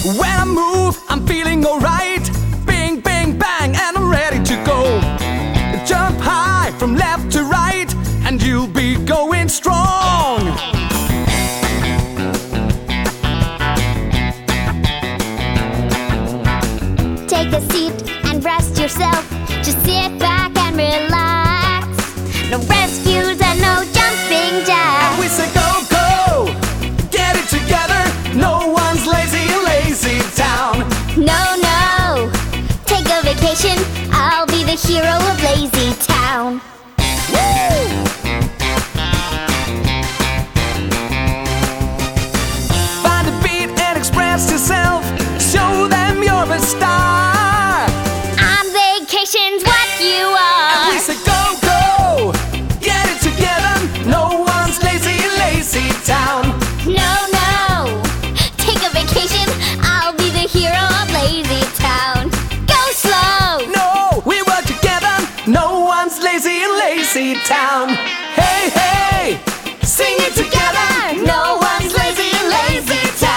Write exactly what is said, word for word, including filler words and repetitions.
When I move, I'm feeling alright. Bing, bing, bang, and I'm ready to go. Jump high from left to right, and you'll be going strong. Take a seat and rest yourself. Just sit back and relax. No rescues and no jumping jacks. We say go, go, get it together. No one's lazy in Lazy Town. No, no, take a vacation. I'll be the hero of Lazy Town. Woo! Find a beat and express yourself. Show them you're a star. On vacation's what you are. We say go, go, get it together. No one's lazy in Lazy Town. No, no, take a vacation. I'll be the hero of Lazy Town. Go slow. No, we work together. No one's lazy in Lazy Town. Hey, hey, sing it together. No one's lazy in Lazy Town.